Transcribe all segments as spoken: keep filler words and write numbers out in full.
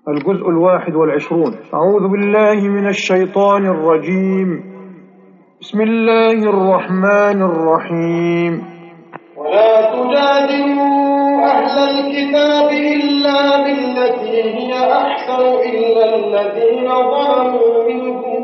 الجزء الواحد والعشرون. أعوذ بالله من الشيطان الرجيم. بسم الله الرحمن الرحيم. ولا تجادلوا أهل الكتاب إلا بالتي هي أحسن إلا الذين ظلموا منهم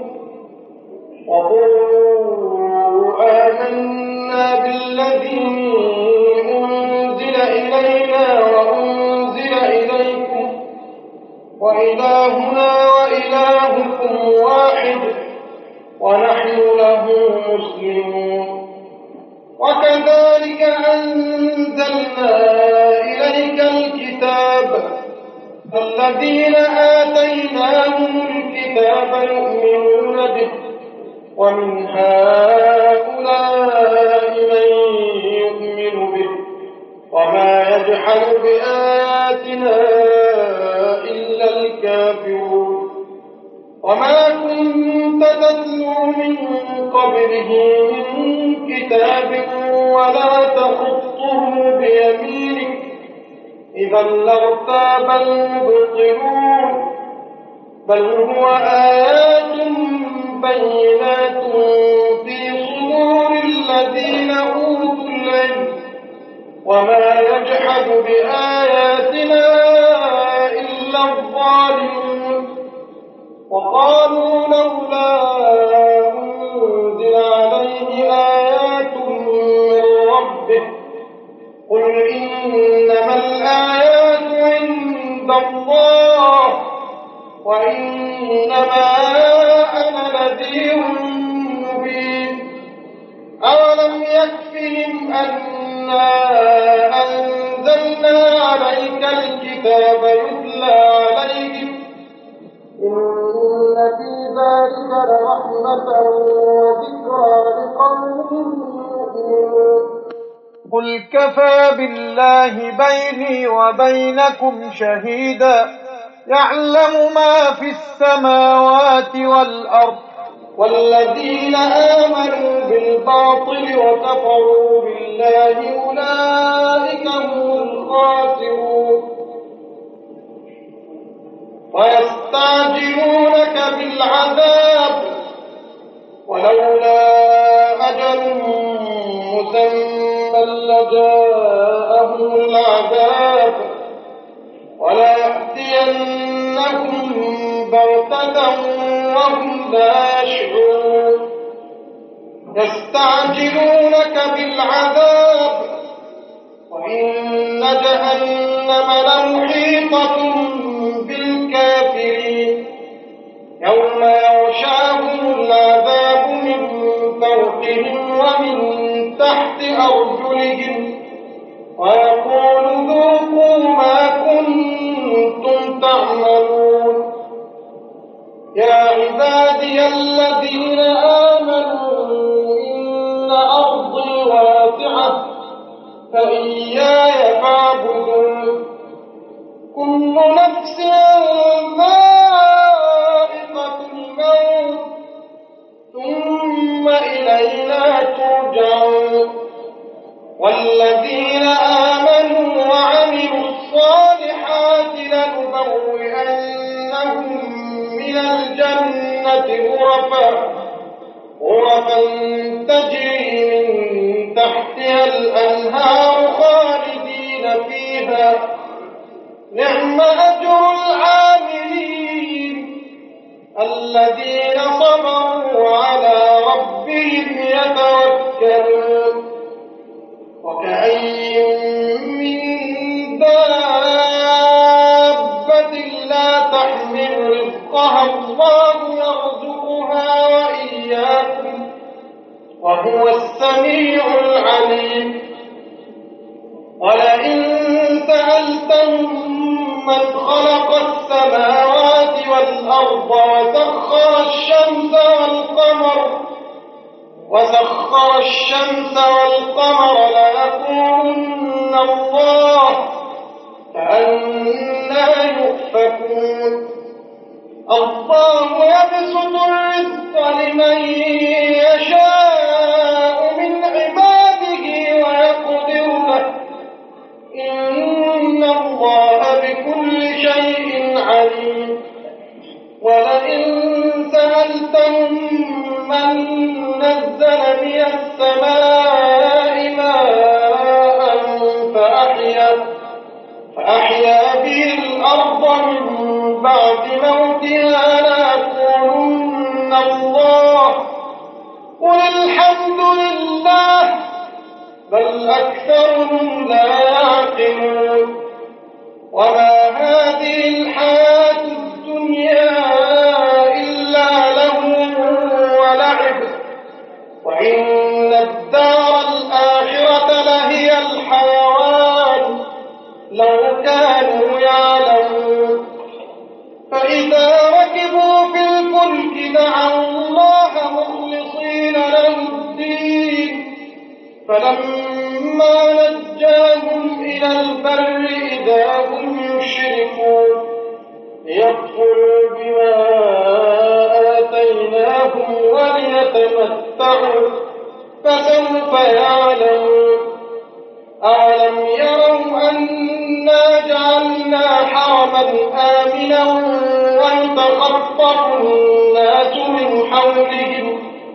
وقولوا آمنا بالذي أنزل إلينا وأنزل إليكم وإلهنا وإلهكم واحد ونحن له مسلمون. وكذلك أنزلنا إليك الكتاب الذين آتيناهم الكتاب يؤمنون به ومن هؤلاء من يؤمن به وما يجحد بآياتنا إلا الكافرون. وما كنت تتلو من قبله من كتاب ولا تخطه بيمينك إذا لارتاب المبطلون بل هو آيات بينات في صدور الذين أوتوا العلم وما يجحد بآياتنا إلا الظالمون. وقالوا لولا أنزل عليه آيات من ربه قل إنما الآيات عند الله وإنما أنا نذير مبين. أولم يكفهم أنا أنزلنا عليك الكتاب يتلى عليهم إن في ذلك لرحمة وذكرى لقوم يؤمنون. قل كفى بالله بيني وبينكم شهيدا يعلم ما في السماوات والأرض. والذين آمنوا بالباطل وكفروا بالله أولئك هم الخاسرون. ويستعجلونك بالعذاب ولولا أجل مسمى لجاءهم العذاب وليأتينهم بغتة وهم لا يشعرون. يستعجلونك بالعذاب وإن جهنم لمحيطة بالكافرين يوم يغشاهم العذاب من فوقهم ومن تحت أرجلهم ويقول ذوقوا ما كنتم تعملون. يا عبادي الذين آمنوا إن أرضي واسعة فإياي فاعبدون. كل نفس ذائقة الموت ثم إلينا ترجعون. والذين آمنوا وعملوا الصالحات لنبوئنهم من الجنة غرفا غرفا تجري من تحتها الأنهار خالدين فيها نعم أجر العاملين الذين صبروا وعلى ربهم يتوكلون. وكأي من دابة لا تحمل رزقها الله يرزقها وإياكم وهو السميع العليم. ولئن سألتهم من خلق السماوات والأرض وسخر الشمس والقمر وسخر الشمس والقمر ليقولن الله فأنى يؤفكون. الله يبسط الرزق لمن يشاء من عباده ويقدر له إن الله بكل شيء عليم. السماء ماء فأحيا, فأحيا به الأرض من بعد موتها ليقولن الله قل الحمد لله بل أكثرهم لا يعقلون وما هذه الحياة الدنيا إلا لهو ولعب وإن الدار الآخرة لهي الحيوان لو كانوا يعلمون فإذا ركبوا في الفلك دعوا الله مخلصين له الدين فلما نجاهم إلى البر إذا هم يشركون ليكفروا بما آتيناهم وليتمتعوا فسوف يعلمون أولم يروا أنا جعلنا حرما آمنا ويتخطف الناس من حولهم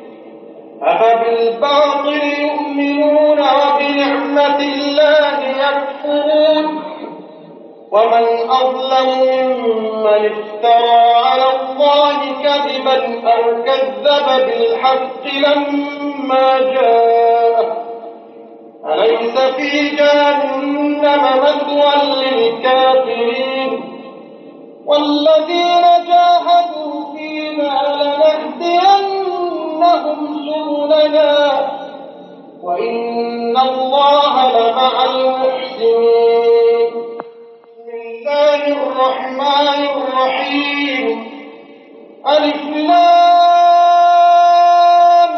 أفبالباطل يؤمنون وبنعمة الله يكفرون ومن أظلم ممن افترى على الله كذبا أو كذب بالحق لما جاءه أليس في جهنم مثوى للكافرين والذين جاهدوا فينا لنهدينهم سبلنا وإن الله لمع المحسنين بسم الله الرحمن الرحيم ألف لام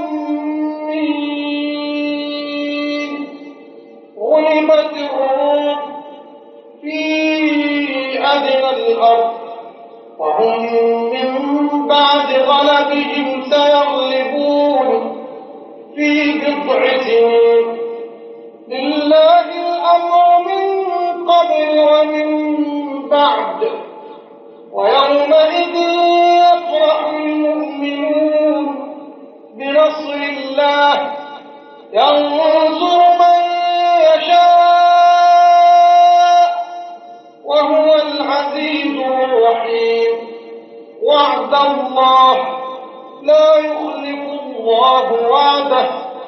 ميم غلبت الروم في أدنى الأرض وهم من بعد غلبهم سيغلبون في بضع سنين لله الأمر من قبل ومن بعد ويومئذ يفرح المؤمنون بنصر الله ينصر من يشاء وهو العزيز الرحيم وعد الله لا يخلف الله وعده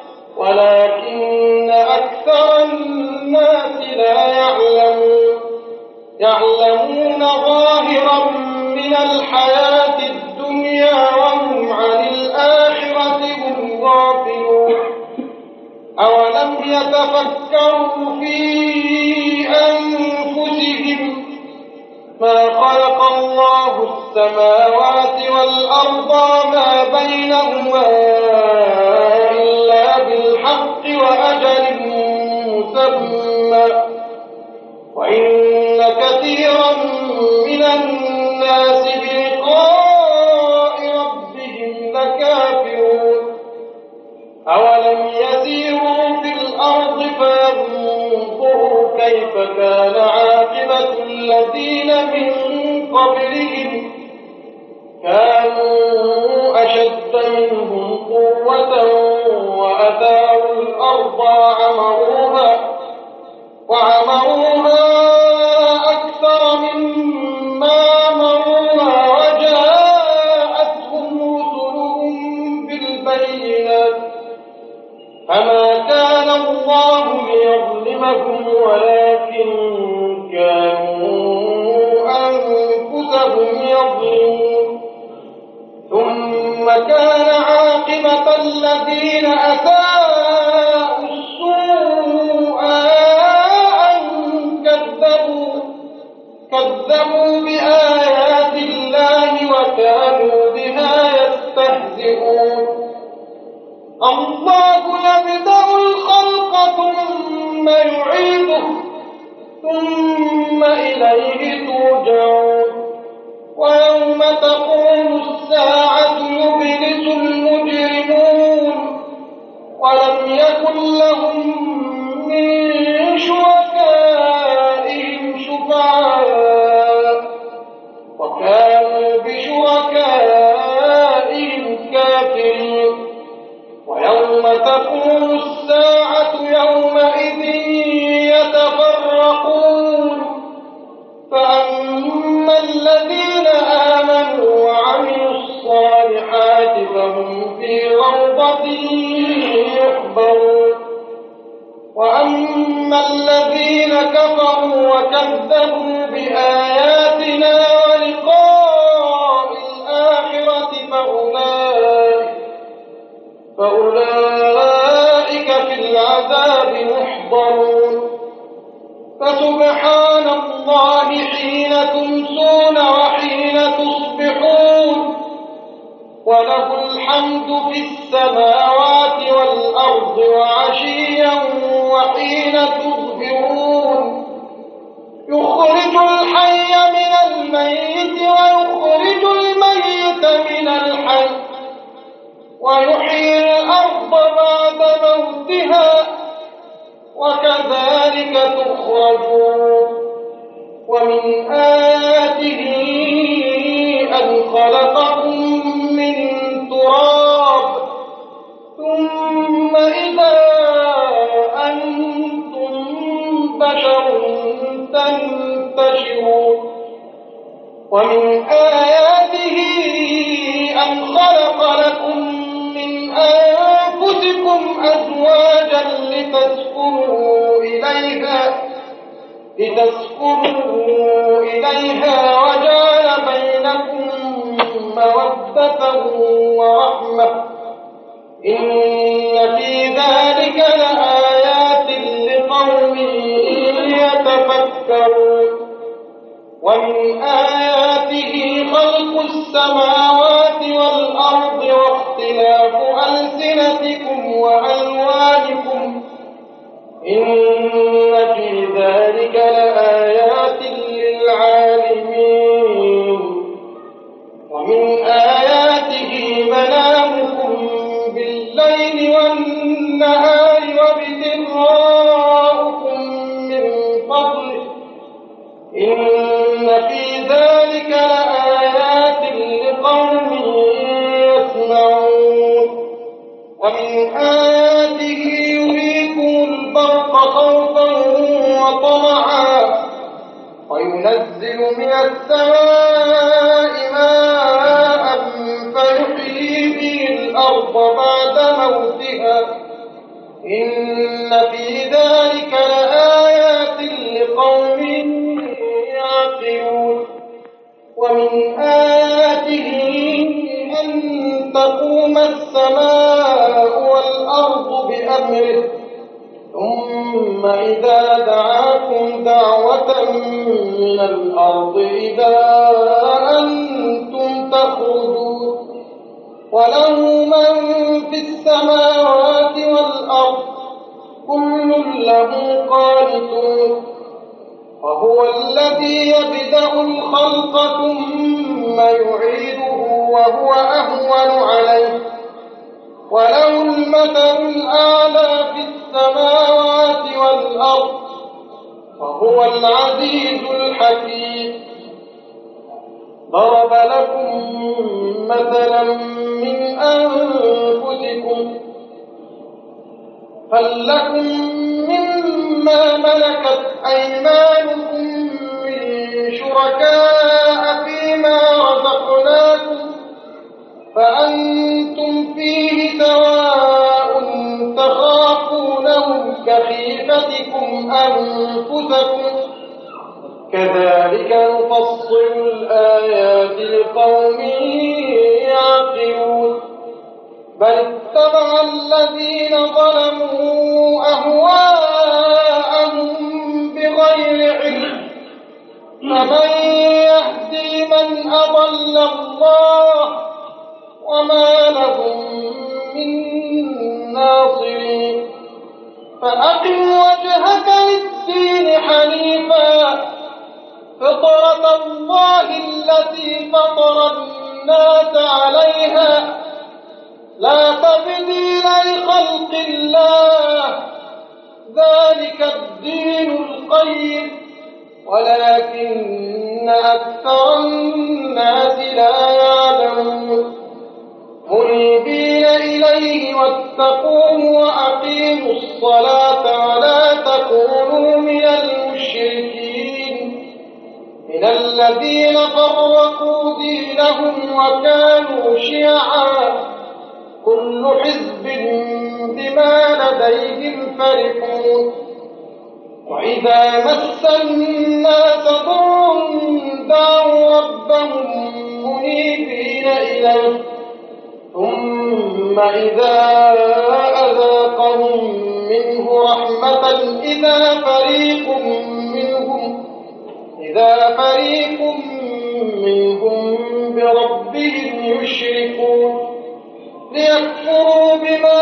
ولكن أكثر الناس لا يعلمون يعلمون ظاهرا من الحياة الدنيا وهم عن الآخرة هم غافلون أولم يتفكروا في أنفسهم ما خلق الله السماوات والأرض وما بينهما إلا بالحق وأجل مسمى وإن كثيرا من الناس بلقاء ربهم لكافرون أولم يسيروا في الأرض فينظروا كيف كان عاقبة الذين من قبلهم كانوا أشد منهم قوة وأثاروا الأرض وعمروها وعمروها أكثر مما عمروها وجاءتهم رسلهم بالبينات فما كان الله ليظلمهم ولكن كانوا أنفسهم يظلمون ثم كان عاقبة الذين أساءوا السوء أن كذبوا كذبوا بآيات الله وكانوا بها يستهزئون الله يبدأ الخلق ثم يعيده ثم إليه ترجعون ويوم تقوم الساعة يبلس المجرمون ولم يكن لهم من شركائهم شفعاء وكانوا بشركائهم كافرين ويوم ويوم تقوم الساعة يومئذ يتفرقون فأما الذين آمنوا وعملوا الصالحات فهم في روضة يحبرون وأما الذين كفروا وكذبوا بآياتنا ولقاء الآخرة فأولئك, فأولئك في العذاب محضرون فسبحان الله حين تمسون وحين تصبحون وله الحمد في السماوات والأرض وعشيا وحين تظهرون يخرج الحي من الميت ويخرج الميت من الحي ويحيي الأرض بعد موتها وكذلك تخرجون ومن آياته أن خلقكم من تراب ثم إذا أنتم بشر تنتشرون ومن آياته أن خلق لكم من أنفسكم أزواجا لتسكنوا إليها لتسكنوا إليها وجعل بينكم مودة ورحمة إن في ذلك لآيات لقوم يتفكرون ومن آياته خلق السماوات والأرض واختلاف ألسنتكم وألوانكم إن في ذلك لآيات للعالمين ومن آياته منامكم بالليل والنهار وابتغاؤكم من فضله إن في ذلك لآيات لقوم يسمعون ومن آياته يريكم البرق خوفا وطمعا وينزل من السماء ماء فيحيي به الأرض بعد موتها إن في ذلك لآيات لقوم يعقلون ومن آياته أن تقوم السماء والأرض بأمره ثم إذا دعاكم دعوة من الأرض إذا أنتم تخرجون وله من في السماوات والأرض كل له قانتون وهو الذي يبدأ الخلق ثم يعيده وهو أهون عليه وله المثل الأعلى في السماوات والأرض وهو العزيز الحكيم ضرب لكم مثلا من أنفسكم هل لكم مما ملكت أيمانكم من شركاء فيما رزقناكم فأنتم فيه سواء تخافونهم كخيفتكم أنفسكم كذلك نفصل الآيات لقوم يعقلون بل اتبع الذين ظلموا أهواءهم بغير علم فمن يهدي من أضل الله وما لهم من ناصرين فأقم وجهك للدين حنيفا فطرة الله التي فطر الناس عليها لا تبديل لخلق الله ذلك الدين القيم ولكن أكثر الناس لا يعلمون منيبين إليه واتقوه الصلاة ولا تكونوا من المشركين من الذين فرقوا دينهم وكانوا شيعا كل حزب بما لديهم فرحون وإذا مس الناس ضر دعوا ربهم منيبين إليه ثم إذا أذاقهم منه رحمة إذا فريق منهم إذا فريق منهم بربهم يشركون ليكفروا بما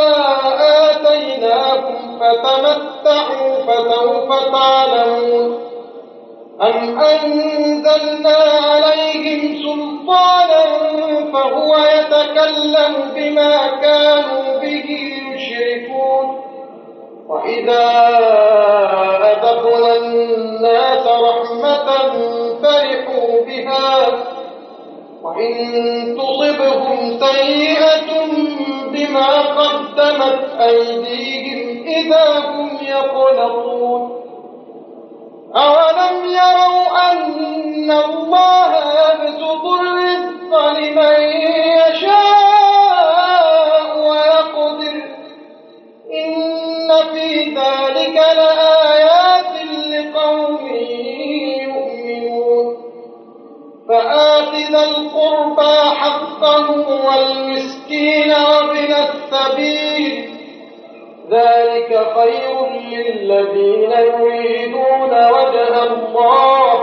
آتيناهم فتمتعوا فسوف تعلمون أم أنزلنا عليهم سلطانا فهو يتكلم بما كانوا به يشركون وإذا أذقنا الناس رحمة فرحوا بها وإن تصبهم سيئة بما قدمت أيديهم إذا هم يقنطون أولم يروا أن الله يبسط الرزق لمن يشاء ويقدر إن في ذلك لآيات لقوم يؤمنون فآت ذا القربى حقه والمسكين وابن السبيل ذلك خير للذين يريدون وجه الله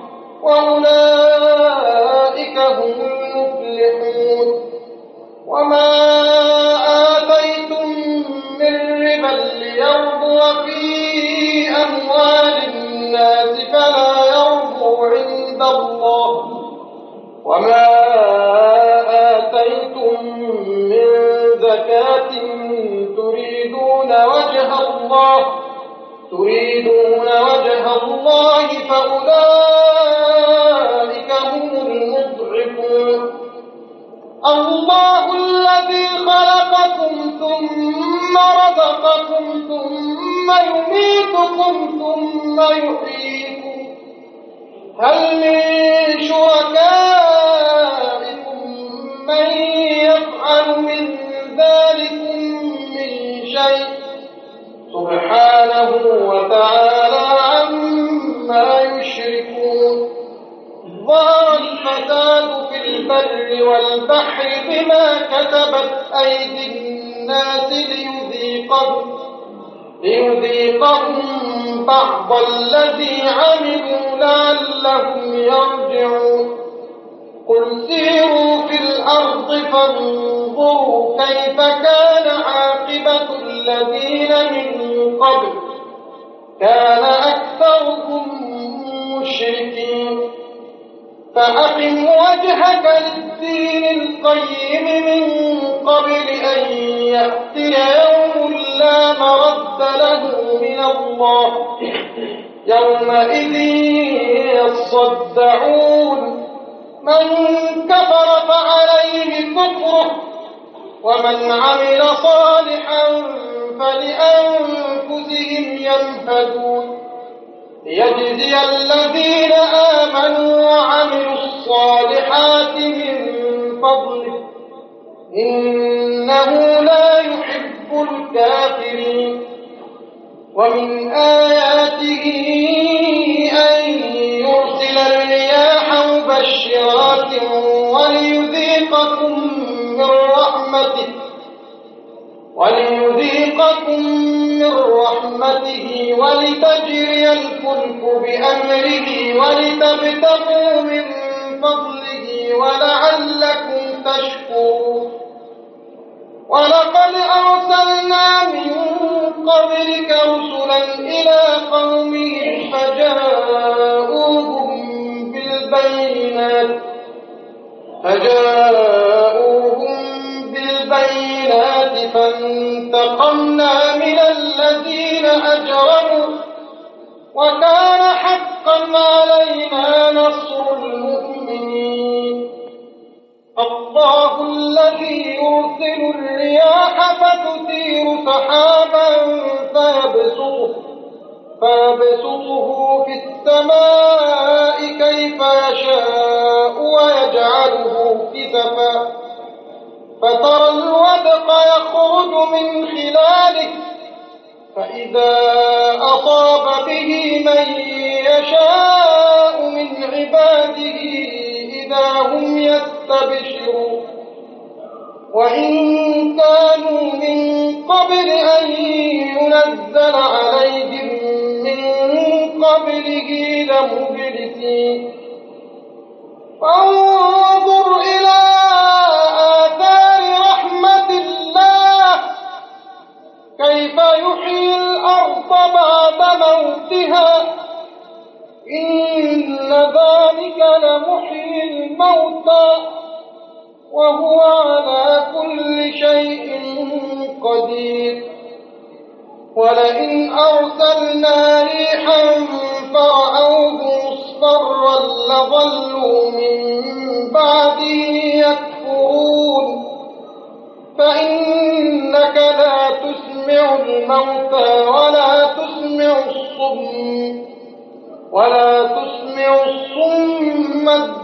وأولئك هم المفلحون وما آتيتم من ربا ليربو في أموال الناس فلا يربو عند الله وما آتيتم من زكاة تريدون وجه الله تريدون وجه الله فأولئك هم المضعفون الله الذي خلقكم ثم رزقكم ثم يميتكم ثم يحييكم هل من شركائكم من يفعل من ذلكم من شيء سبحانه وتعالى عما يشركون ظهر الفساد في البر والبحر بما كسبت أيدي الناس ليذيقهم ليذيقهم بعض الذي عملوا لعلهم يرجعون قل سيروا في الأرض فانظروا كيف كان عاقبة الذين من قبل كان أكثرهم مشركين فأقم وجهك للدين القيم من قبل أن يأتي يوم لا مرد له من الله يومئذ يصدعون من كفر فعليه كفره ومن عمل صالحا فلأنفسهم يمهدون ليجزي الذين آمنوا وعملوا الصالحات من فضله إنه لا يحب الكافرين ومن آياته أن يرسل الرياح مبشرات وليذيقكم من رحمته وليذيقكم من رحمته ولتجري الفلك بأمره ولتبتغوا من فضله ولعلكم تشكرون ولقد أرسلنا من قبلك رسلا إلى قومهم فجاءوهم بالبينات فجاءوهم بالبينات فانتقمنا من الذين أجرموا وكان حقا علينا نصر المؤمنين الله الذي يرسل الرياح فتثير سحابا فيبسطه في السماء كيف يشاء ويجعله كسفا فترى الودق يخرج من خلاله فإذا أصاب به من يشاء من عباده إذا هم يستبشرون وإن كانوا من قبل أن ينزل عليهم من قبله لمبلسين فانظر إلى آثار رحمة الله كيف يحيي الأرض بعد موتها إن ذلك لمحيي الموتى وهو على كل شيء قدير ولئن أرسلنا ريحا فرأوه مصفرا لظلوا من بعده يكفرون فإنك لا تسمع الموتى ولا تسمع الصم ولا تسمع الصم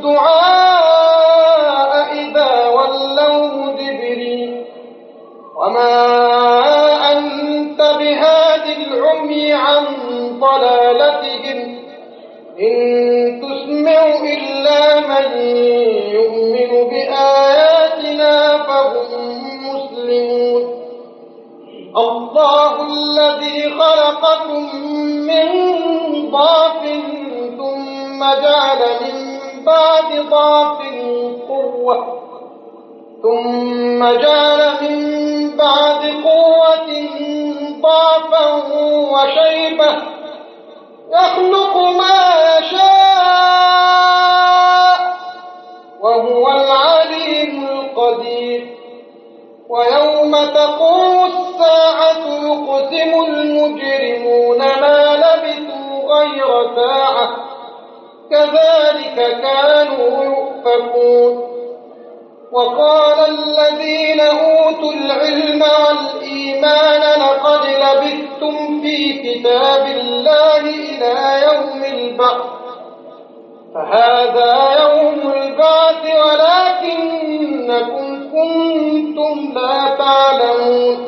الدعاء إذا ولوا مدبرين وما أنت بهاد العمي عن ضلالتهم إن تسمع إلا من يؤمن بآياتنا فهم مسلمون الله الذي خلقكم من ضعف ثم جعل من بعد ضعف قوة ثم جعل من بعد قوة ضعفا وشيبة يخلق ما يشاء وهو العليم القدير ويوم تقوم الساعة يقسم المجرمون ما لبثوا غير ساعة كذلك كانوا يؤفكون وقال الذين أوتوا العلم والإيمان لقد لبثتم في كتاب الله إلى يوم البعث فهذا يوم البعث ولكنكم كنتم لا تعلمون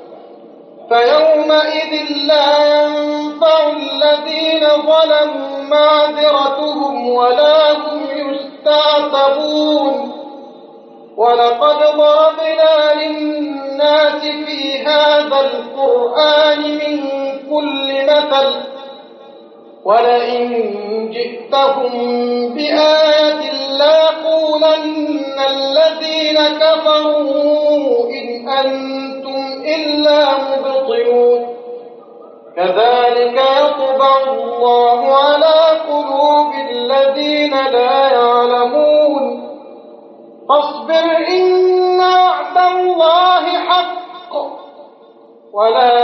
فيومئذ لا ينفع الذين ظلموا معذرتهم ولا هم يستعتبون ولقد ضربنا للناس في هذا القرآن من كل مثل ولئن جئتهم بآية ليقولن الذين كفروا إن أنتم إلا مبطلون كذلك يطبع الله على قلوب الذين لا يعلمون فاصبر إن وعد الله حق ولا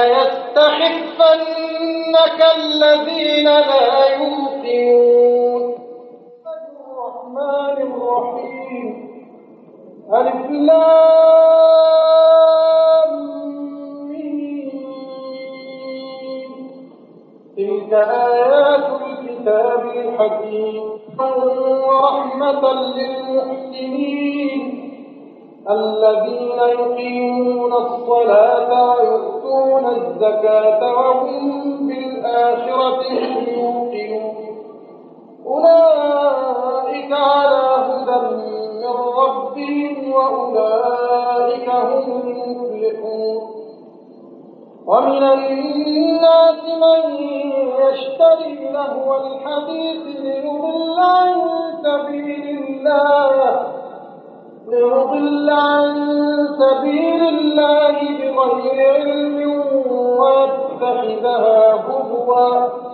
يستخفنك الذين لا يوقنون الرحمن الرحيم ألف لام ميم تلك آيات الكتاب الحكيم ورحمة للمحسنين الذين يقيمون الصلاة ويؤتون الزكاة وهم بالآخرة هم يوقنون أولئك على هدى من ربهم وأولئك هم المفلحون ومن الناس من يشتري لهو الحديث ليضل عن سبيل الله ليضل عن سبيل الله بغير علم ويتخذها هزوا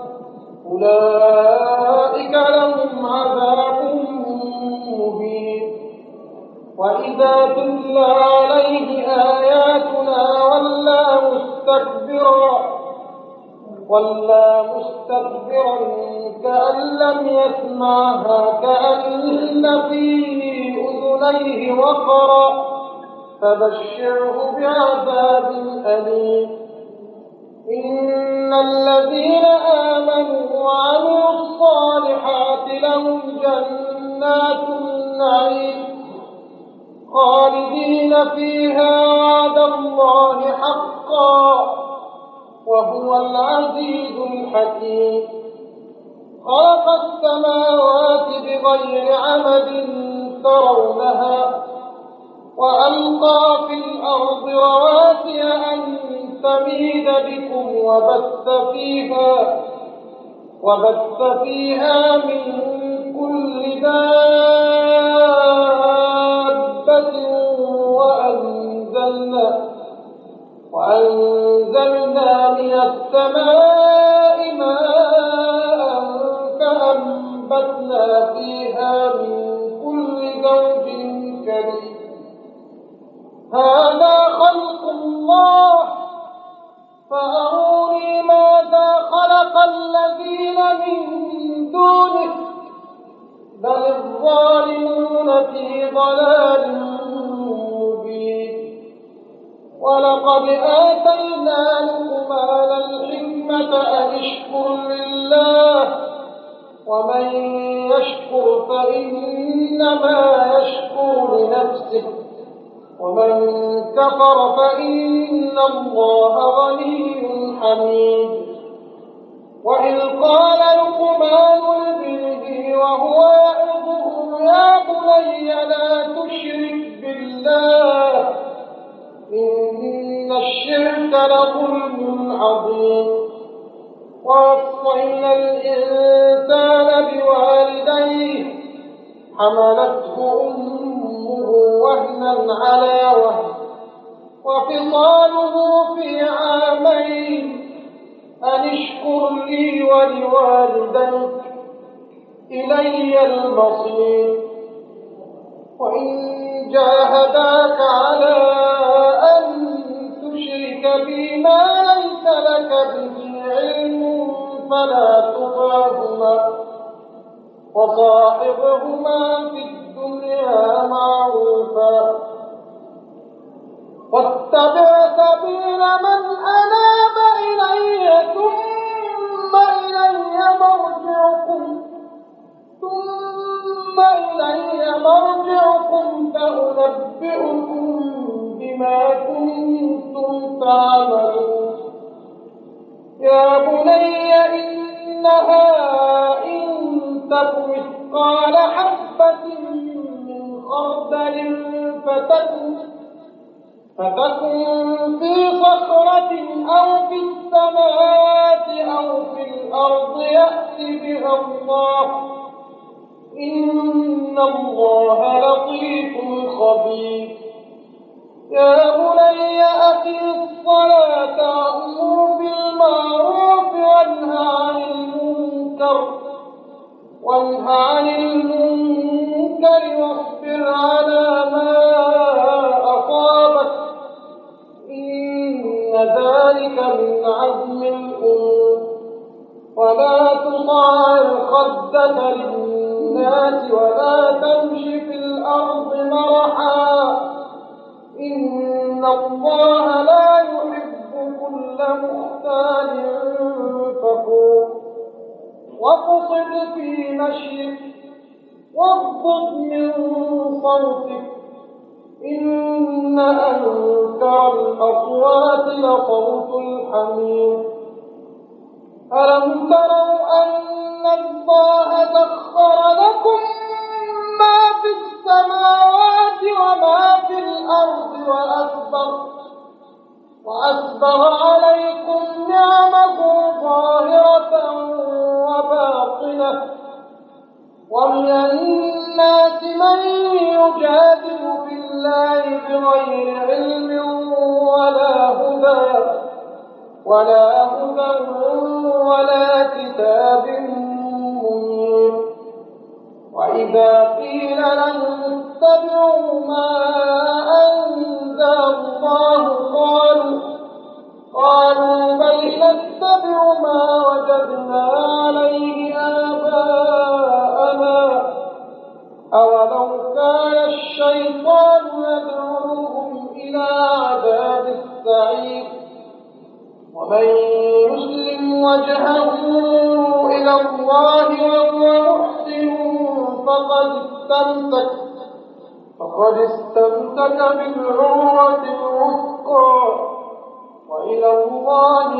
أولئك لهم عذاب مهين وإذا تتلى عليه آياتنا ولى مستكبرا ولى مستكبرا كأن لم يسمعها كأن في أذنيه وقرا فبشره بعذاب أليم إن الذين آمنوا وعملوا الصالحات لهم جنات النعيم خالدين فيها وعد الله حقا وهو العزيز الحكيم خلق السماوات بغير عمد ترونها وألقى في الأرض رواسي أن تميد بكم وبث فيها وبث فيها من كل دابة وأنزلنا وأنزلنا من السماء ماء فأنبتنا فيها من كل زوج كريم هذا خلق الله فأروني ماذا خلق الذين من دونه بل الظالمون في ضلال مبين ولقد آتينا لقمان الحكمة أن اشكر لله ومن يشكر فإنما يشكر لنفسه ومن كفر فإن الله غني حميد وإذ قال لقمان لابنه وهو يعظه يا بني لا تشرك بالله إن الشرك لظلم عظيم ووصينا الإنسان بوالديه حملته أمه وهنا على وهن وفصاله في عامين أن اشكر لي ولوالديك إلي المصير وإن جاهداك على أن تشرك بي ما ليس لك به علم فلا تطعهما وصاحبهما في الدنيا معروفا واتبع سبيل من أناب إلي ثم إلي مرجعكم ثم إلي مرجعكم فأنبئكم بما كنتم تعملون يا بني إنها إن تك مثقال حبة من خردل فتكن فتكن في صخرة أو في السماوات أو في الأرض يأت بها الله إن الله لطيف خبير يا بني أقم الصلاة وأمر بالمعروف وانه عن المنكر وانه عن المنكر واصبر على ما أصابك إن ذلك من عزم الأمور ولا تطعر خدك للناس ولا تمش في الأرض مرحا إن الله لا يحب كل مختال فخور واقصد في مشيك واغضض من صوتك إن أنكر الأصوات لصوت الحمير ألم تروا أن الله سخر لكم ما في السماوات وما في الأرض وأسبغ وأسبغ عليكم نعمه ظاهرة وباطنة ومن الناس من يجادل في الله بغير علم ولا هدى ولا هدى ولا كتاب منير وإذا قيل لهم اتبعوا ما أنزل الله قالوا قالوا بل نتبع ما وجدنا عليه آباءنا أولو كان الشيطان يدعوهم إلى عذاب السعير ومن يسلم وجهه إلى الله وهو محسن فقد استمسك فقد استمسك بالعروة الوثقى وإلى الله